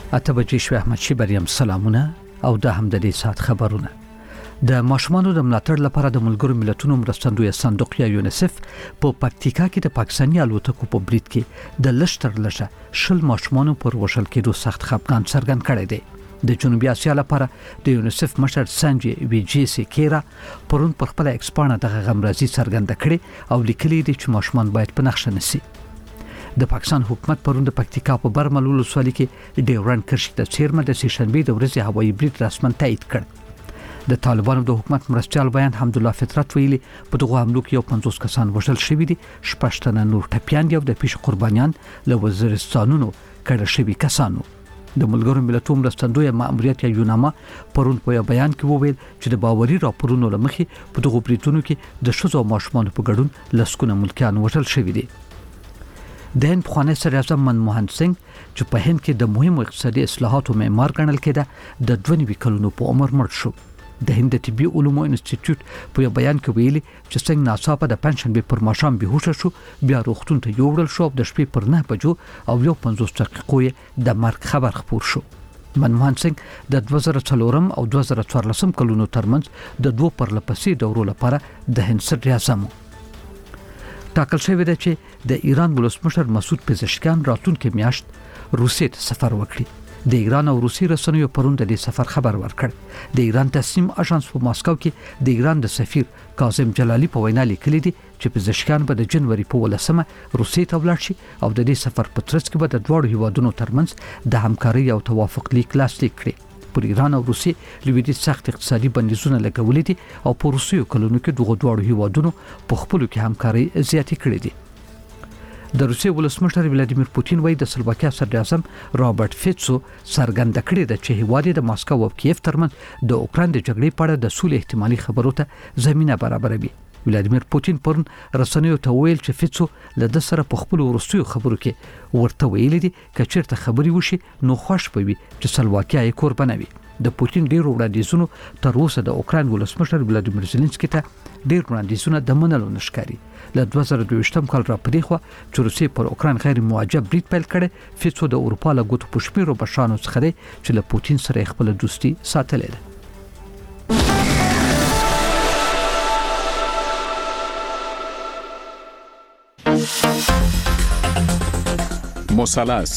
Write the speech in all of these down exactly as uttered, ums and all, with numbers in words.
اته بجې شوې. احمد شي بریم سلامونه او د هم د دې سات خبرونه. د ماشومانو د ملاتړ لپاره د ملګرو ملتونو مرستندوی صندوق یا یونیسف په پکتیکا کې د پاکستاني الوتکو په برید کې د لشتر لشه شل ماشومانو پر وشل کېدو سخت خفګان څرګند کړی دی. د جنوبي اسیا لپاره د یونیسف مشر سانجي ویجی کیرا پرون پر خپل ایکسپانه د غمرازي څرګنده کړي او لیکلي دي چې ماشومان باید په نقشه نسی. د پاکستان حکومت پرون د پکتیکا په برمل ولسوالۍ کې ډیورن کرښې د چیرمن د سیشنبه د ورځې هوایي برید رسمن تایید کړ. د طالبانو د حکومت مرستيال بیان حمدالله فطرت ویلي په دغه حملو کې یو پنځوس کسان وژل شوي دي، شپږ تنه نور ټپیان دي او د پیښې قربانیان له وزیرستانونو کړه شوي کسانو. د ملګرو ملتونو مرستندوی ماموریت یا یوناما پرون په یو بیان کې وویل چې د باوري راپورونو لمخې په دغه بریټونو کې د شذو ماشومان په ګډون لسکونه ملکیان وژل شوي دي. د هند پخوانی صدر اعظم منموهن سنگ چې په هند کې د مهمو اقتصادي اصلاحاتو معمار ګڼل کېده د دوه نوي کلونو په عمر مړ شو. د هند طبي علومو انسټیټیوټ په یو بیان کې ویلي چې څنګه ناڅاپه د پنځشنبه پر ماښام بهوښه شو، بیا روغتون ته یوړل شو او د شپې پر نه بجو او یو پنځوس دقیقې د مرګ خبر خپور شو. منموهن سنگ د دوه زره څلورم او دوه زره څوارلسم کلونو ترمنځ د دوه پرلپسې دورو لپاره د هند صدر اعظم ټاکل شوی دی چې د ایران ولسمشر مسعود پزشکیان راتلونکي میاشت روسیې ته سفر وکړي. د ایران او روسي رسنیو پرون د دې سفر خبر ورکړ. د ایران تصمیم اژانس په ماسکو کې د ایران د سفیر کاظم جلالی په وینا لیکلي دي چې پزشکیان به د جنوري په ولسمه روسیې ته ولاړ شي او د دې سفر په ترڅ کې به د دوه هیوادونو ترمنځ د همکارۍ او توافق لیک لاسلیک کړي. پر ایران او روسي لویدي سخت اقتصادي بندیزونه لګولې دي او په روسیو کلونو کې دغه دوه هیوادونو په خپل کې همکاري زیاتې کړې دي. د روسیې ولسمشر ولادیمیر پوتین وایي د سلوواکیا صدر اعظم رابرټ فیټسو څرګنده کړې ده چې هیواد د ماسکو او کیف ترمنځ د اوکران د جګړې په اړه د سولې احتمالي خبرو ته زمينه برابروي. ولادیمیر پوتین پرون رسنیو ته ویل چې فیټسو له د سره په خپل ورستیو خبرو کې ورته ویلي دي چې چیرته خبري وشي نو خوش پوي چې سلوواکیا یې قربانوي. د پوتین ډیر وړاندیزونو تر اوسه د اوکران ولسمشر ولادیمیر زيلنسکي ته ډیر وړاندیزونه د منلو نشکاري. له دوه زره دوه کال را پدې خو چې روسیې پر اوکران غیر موجب برید پیل کړي. فیټسو د اروپا له ګوتو پښپیرو بشانو څخه دی چې له پوتین سره خپل دوستي ساتلې ده. مثلث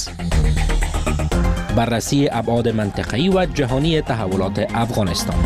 بررسی ابعاد منطقه‌ای و جهانی تحولات افغانستان.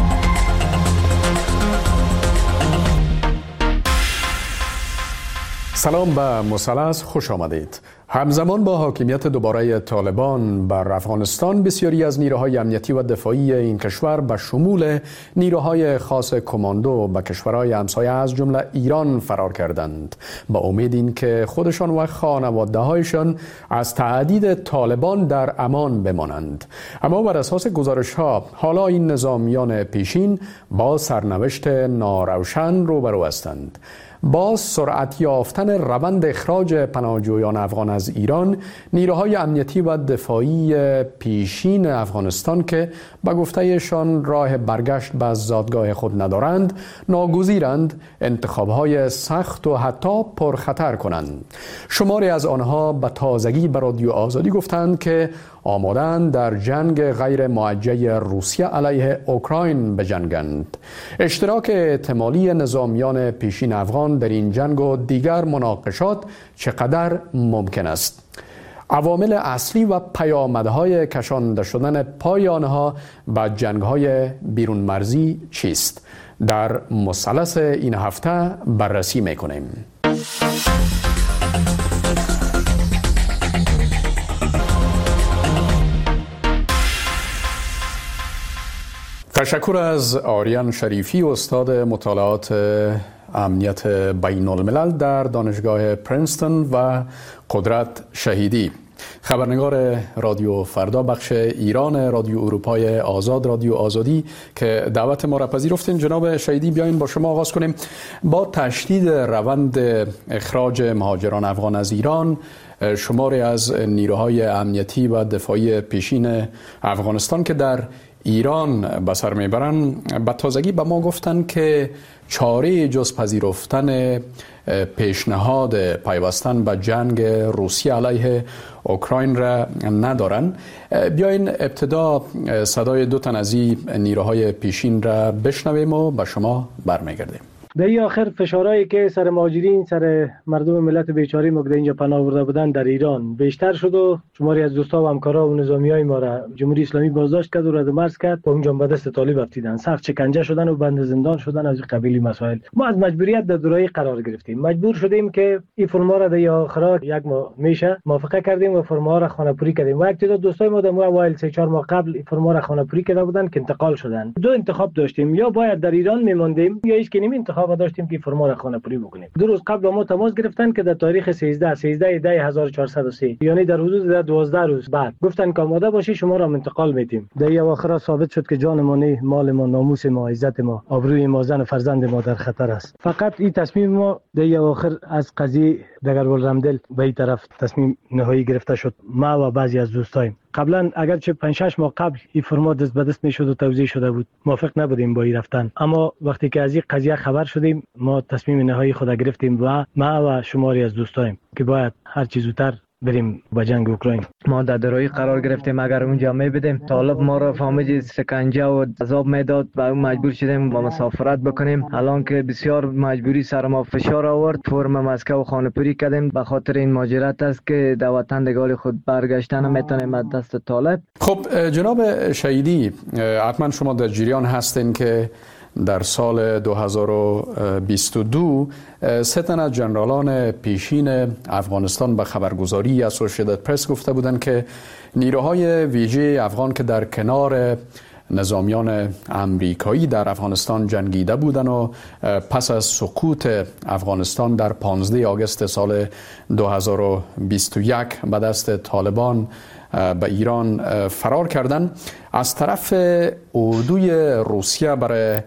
سلام به مثلث، خوش آمدید. همزمان با حاکمیت دوباره طالبان بر افغانستان، بسیاری از نیروهای امنیتی و دفاعی این کشور به شمول نیروهای خاص کماندو به کشورهای همسایه از جمله ایران فرار کردند با امید این که خودشان و خانواده‌هایشان از تهدید طالبان در امان بمانند. اما بر اساس گزارش‌ها حالا این نظامیان پیشین با سرنوشت ناروشن روبرو هستند. با سرعت یافتن روند اخراج پناهجویان افغان از ایران، نیروهای امنیتی و دفاعی پیشین افغانستان که به گفتهشان راه برگشت به زادگاه خود ندارند، ناگزیرند انتخابهای سخت و حتی پرخطر کنند. شماری از آنها به تازگی به رادیو آزادی گفتند که آمادند در جنگ غیر موجه روسیه علیه اوکراین بجنگند. اشتراک احتمالی نظامیان پیشین افغان در این جنگ و دیگر مناقشات چقدر ممکن است؟ عوامل اصلی و پیامدهای کشانده شدن پای آنها به جنگ‌های بیرون مرزی چیست؟ در مثلث این هفته بررسی می‌کنیم. تشکر از آریان شریفی، استاد مطالعات امنیت بین الملل در دانشگاه پرینستون و قدرت شهیدی، خبرنگار رادیو فردا بخش ایران رادیو اروپای آزاد رادیو آزادی که دعوت ما را پذیرفتین. جناب شهیدی، بیاین با شما آغاز کنیم. با تشدید روند اخراج مهاجران افغان از ایران، شماری از نیروهای امنیتی و دفاعی پیشین افغانستان که در ایران به سر میبرند به تازگی به ما گفتند که چاره جز پذیرفتن پیشنهاد پیوستن به جنگ روسیه علیه اوکراین را ندارند. بیاین ابتدا صدای دو تن از این نیروهای پیشین را بشنویم و به شما برمیگردیم. در آخر فشارهایی که سر مهاجرین، سر مردم ملت بیچاره ما که اینجا پناه برده بودن در ایران بیشتر شد و شماری از دوستا و همکارا و نظامیای ما را جمهوری اسلامی بازداشت کرد و رد مرز کرد و اونجا به دست طالب افتیدن، سخت شکنجه شدن و بند زندان شدن. از این قبیل مسائل ما از مجبوریت در دورایی قرار گرفتیم، مجبور شدیم که این فرما را در آخر یک ماه میشه موافقه کردیم و فرما را خانه‌پوری کردیم. و یک تعداد دوستای ما در اوایل سه چهار ماه قبل این فرما را خانه‌پوری کرده بودن که انتقال شدن. دو انتخاب داشتیم، یا باید در ایران میماندیم یا هیچ کنیم انتخاب داشتیم که فرما را خانه‌پوری بکنیم. دو روز قبل با ما تماس گرفتن که در تاریخ سیزده سیزده دی هزار و چهارصد و سه یعنی در حدود دوازده روز بعد گفتن که آماده باشی شما را انتقال میدیم. در اواخر ثابت شد که جان ما نه، مال ما، ناموس ما، عزت ما، آبروی ما، زن و فرزند ما در خطر است. فقط این تصمیم ما در اواخر از قضیه دگربال رمدل به این طرف تصمیم نهایی گرفته شد. ما و بعضی از دوستایم قبلا اگرچه پنج شش ماه قبل این فرما دست به دست میشد و توزیع شده بود موافق نبودیم با این رفتن، اما وقتی که از این قضیه خبر شدیم ما تصمیم نهایی خود گرفتیم و ما و شماری از دوستایم که باید هر چیز زودتر بریم با جنگ اوکراین. ما در درایی قرار گرفتیم، اگر اونجا میبدیم طالب ما را فهمید سکنجه و عذاب میداد و مجبور شدیم با مسافرت بکنیم. الان که بسیار مجبوری سر ما فشار آورد، فرم مسکو خانه‌پوری کردیم به خاطر این ماجرات است که در وطن دگال خود برگشتن نمیتونیم از دست طالب. خب جناب شهیدی، حتما شما در جریان هستین که در سال دو هزار و بیست و دو سه تن از جنرالان پیشین افغانستان به خبرگزاری اسوسییتد پرس گفته بودند که نیروهای ویژه افغان که در کنار نظامیان امریکایی در افغانستان جنگیده بودند و پس از سقوط افغانستان در پانزده آگوست سال دو هزار و بیست و یک به دست طالبان به ایران فرار کردند، از طرف اردوی روسیه برای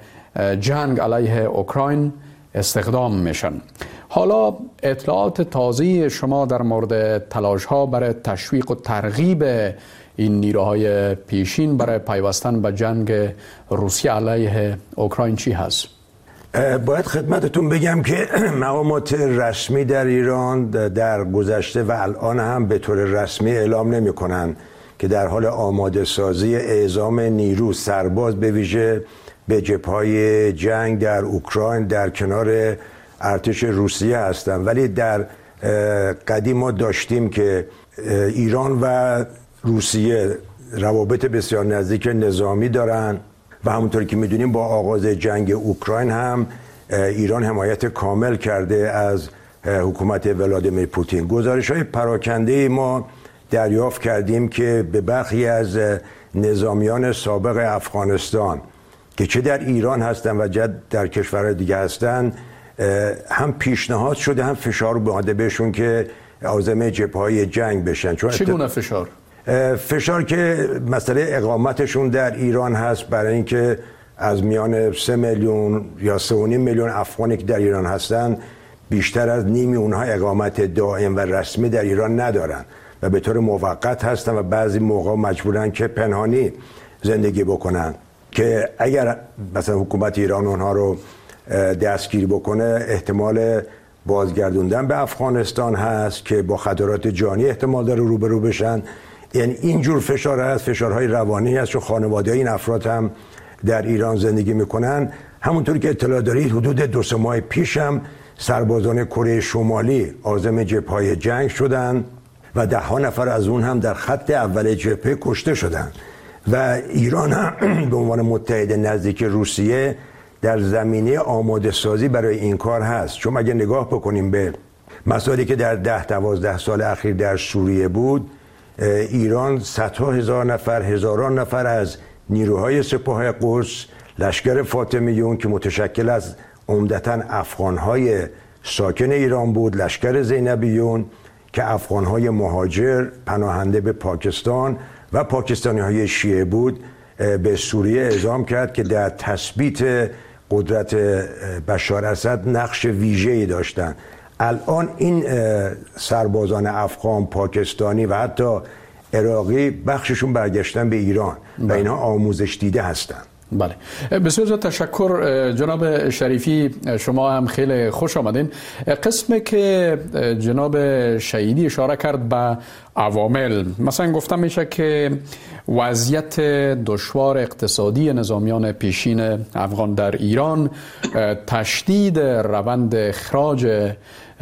جنگ علیه اوکراین استخدام میشن. حالا اطلاعات تازه شما در مورد تلاش ها برای تشویق و ترغیب این نیروهای پیشین برای پیوستن به جنگ روسیه علیه اوکراین چی هست؟ باید خدمتتون بگم که مقامات رسمی در ایران در گذشته و الان هم به طور رسمی اعلام نمی کنن که در حال آماده سازی اعزام نیرو سرباز به ویژه به جبهه‌های جنگ در اوکراین در کنار ارتش روسیه هستند. ولی در قدیم ما داشتیم که ایران و روسیه روابط بسیار نزدیک نظامی دارن و همونطور که میدونیم با آغاز جنگ اوکراین هم ایران حمایت کامل کرده از حکومت ولادیمیر پوتین. گزارش‌های پراکنده ما دریافت کردیم که به برخی از نظامیان سابق افغانستان که چه در ایران هستن و چه در کشورهای دیگه هستن هم پیشنهاد شده هم فشار اومده بهشون که عازم جبهه‌های جنگ بشن. چگونه فشار؟ فشار که مسئله اقامتشون در ایران هست، برای اینکه از میان سه میلیون یا سه و نیم میلیون افغانی که در ایران هستن بیشتر از نیمی اونها اقامت دائم و رسمی در ایران ندارن و به طور موقت هستن و بعضی موقع مجبورن که پنهانی زندگی بکنن که اگر مثلا حکومت ایران اونها رو دستگیر بکنه احتمال بازگردوندن به افغانستان هست که با خطرات جانی احتمال داره روبرو بشن. یعنی اینجور فشار هست، فشارهای روانی هست، چون خانواده این افراد هم در ایران زندگی میکنن. همونطور که اطلاع دارید حدود دو سه ماه پیش هم سربازان کره شمالی عازم جبهه‌های جنگ شدن و ده ها نفر از اون هم در خط اول جبهه کشته شدن و ایران هم به عنوان متحد نزدیک روسیه در زمینه آماده سازی برای این کار هست. چون اگه نگاه بکنیم به مسائلی که در ده دوازده سال اخیر در سوریه بود، ایران صدها هزار نفر هزاران نفر از نیروهای سپاه قدس، لشکر فاطمیون که متشکل از عمدتاً افغانهای ساکن ایران بود، لشکر زینبیون که افغانهای مهاجر پناهنده به پاکستان و پاکستانی های شیعه بود، به سوریه اعزام کرد که در تثبیت قدرت بشار اسد نقش ویژه‌ای داشتند. الان این سربازان افغان، پاکستانی و حتی عراقی بخششون برگشتن به ایران و اینها آموزش دیده هستن. بله، بسیار زیاد تشکر جناب شریفی، شما هم خیلی خوش آمدین. قسمی که جناب شهیدی اشاره کرد به عوامل، مثلا گفتم میشه که وضعیت دشوار اقتصادی نظامیان پیشین افغان در ایران، تشدید روند اخراج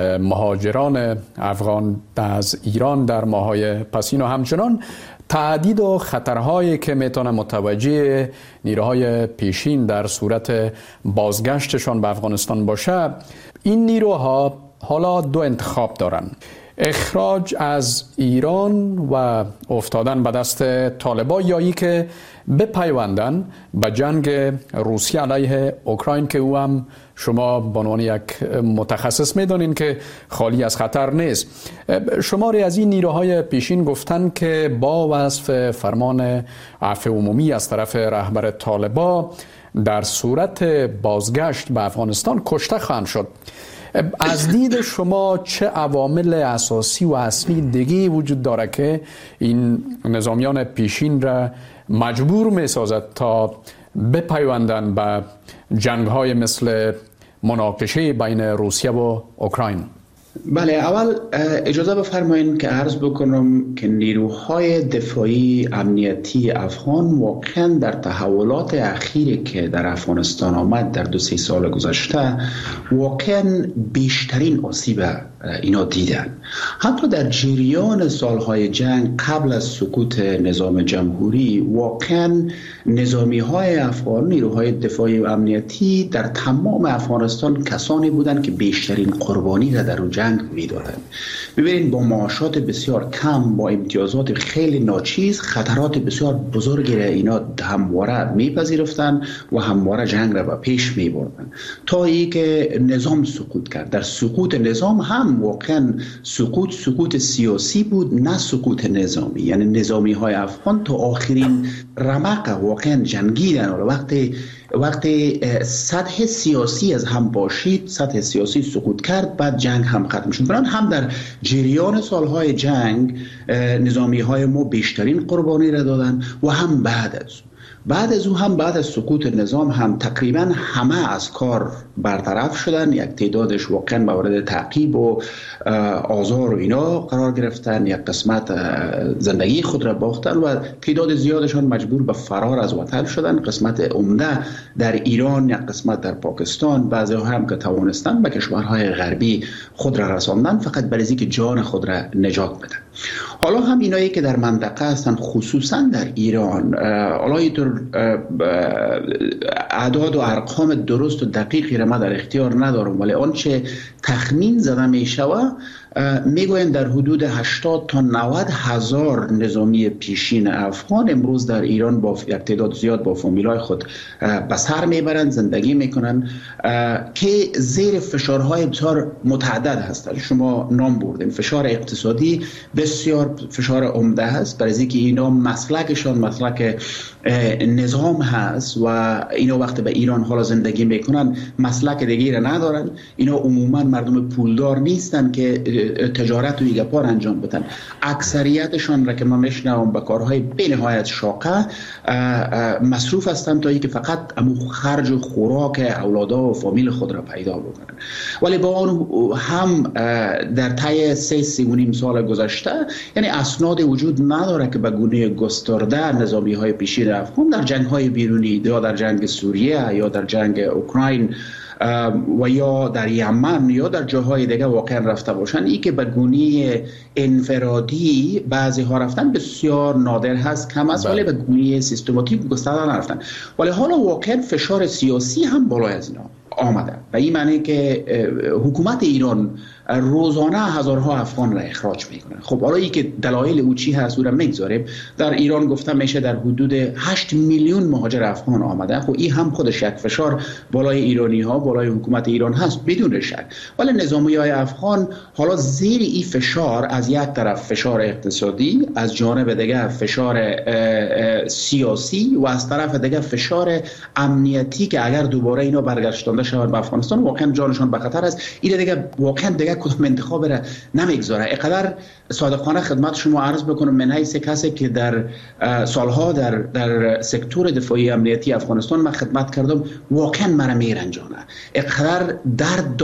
مهاجران افغان از ایران در ماهای پسین و همچنان تعدید و خطرهایی که میتونه متوجه نیروهای پیشین در صورت بازگشتشان به افغانستان باشه، این نیروها حالا دو انتخاب دارن: اخراج از ایران و افتادن به دست طالبان، یا ای که بپیوندن به جنگ روسیه علیه اوکراین که او هم شما به عنوان یک متخصص میدونین که خالی از خطر نیست. شماری از این نیروهای پیشین گفتن که با وصف فرمان عفو عمومی از طرف رهبر طالبان در صورت بازگشت به افغانستان کشته خواهند شد. از دید شما چه عوامل اساسی و اصلی دیگه وجود داره که این نظامیان پیشین را مجبور می سازد تا بپیوندن به جنگ‌های مثل مناقشه بین روسیه و اوکراین؟ بله، اول اجازه بفرمایید که عرض بکنم که نیروهای دفاعی امنیتی افغان واقعا در تحولات اخیری که در افغانستان آمد در دو سه سال گذشته واقعا بیشترین آسیب اینا دیدن. حتی در جریان سالهای جنگ قبل از سقوط نظام جمهوری واقعا نظامی های افغان، نیروهای دفاعی و امنیتی در تمام افغانستان کسانی بودند که بیشترین قربانی را در اون جنگ میدادند. ببینید با معاشات بسیار کم، با امتیازات خیلی ناچیز، خطرات بسیار بزرگی را اینا همواره میپذیرفتند و همواره جنگ را به پیش میبردند تا ای که نظام سقوط کرد. در سقوط نظام هم واقعا سقوط سقوط سیاسی بود، نه سقوط نظامی. یعنی نظامی های افغان تا آخرین رمق واقعا جنگیدن. وقتی وقتی سطح سیاسی از هم باشید، سطح سیاسی سقوط کرد، بعد جنگ هم ختم شد. برای هم در جریان سالهای جنگ نظامی های ما بیشترین قربانی را دادن و هم بعد از بعد از او هم بعد از سقوط نظام هم تقریبا همه از کار برطرف شدن. یک تعدادش واقعا مورد تعقیب و آزار و اینا قرار گرفتن، یک قسمت زندگی خود را باختن و تعداد زیادشان مجبور به فرار از وطن شدن. قسمت عمده در ایران، یک قسمت در پاکستان، بعضی ها هم که توانستن به کشورهای غربی خود را رساندن فقط برای اینکه جان خود را نجات بدن. حالا هم اینایی که در منطقه هستن، خصوصا در ایران، حالا اینطور اعداد و ارقام درست و دقیقی را من در اختیار ندارم، ولی آنچه تخمین زده می شود میگوین در حدود هشتاد تا نود هزار نظامی پیشین افغان امروز در ایران با یک تعداد زیاد با فامیلای خود به سر میبرند، زندگی میکنن که زیر فشارهای بسیار متعدد هستند. شما نام بردیم، فشار اقتصادی بسیار فشار عمده هست، برای اینکه اینا مسلکشان مسلک نظام هست و اینا وقتی به ایران حالا زندگی میکنن مسلک دیگه را ندارن. اینا عموما مردم پولدار نیستن که تجارت و ایگپار انجام بدن. اکثریتشان را که من میشنوم به کارهای بنهایت شاقه مصروف هستند تا اینکه فقط امو خرج و خوراک اولادا و فامیل خود را پیدا بکنن. ولی با آن هم در طی سه سی و نیم سال گذشته یعنی اسناد وجود نداره که به گونه گسترده نظامی های پیشین افغان در جنگ های بیرونی یا در جنگ سوریه یا در جنگ اوکراین و یا در یمن یا در جاهای دیگه واقعا رفته باشن. ای که به گونه انفرادی بعضی ها رفتن بسیار نادر هست، کم است، ولی به گونه سیستماتیک گسترده نرفتن. ولی حالا واقعا فشار سیاسی هم بالای از اینا آمده و این معنی که حکومت ایران روزانه هزارها افغان را اخراج میکنه. خب حالا ای که دلایل او چی هست او را میگذاریم. در ایران گفتم میشه در حدود هشت میلیون مهاجر افغان آمده. خب این هم خودش یک فشار بالای ایرانی ها، بالای حکومت ایران هست بدون شک. ولی نظامی های افغان حالا زیر این فشار، از یک طرف فشار اقتصادی، از جانب دیگه فشار سیاسی و از طرف دیگه فشار امنیتی که اگر دوباره اینا برگشتانده شود به افغانستان، واقعا جانشان به خطر است. این دیگه واقعا دیگه کدام انتخاب را نمیگذاره. اینقدر صادقانه خدمت شما عرض بکنم من حیث کسی که در سالها در در سکتور دفاعی امنیتی افغانستان من خدمت کردم، واقعا مرا میرنجانه. اینقدر درد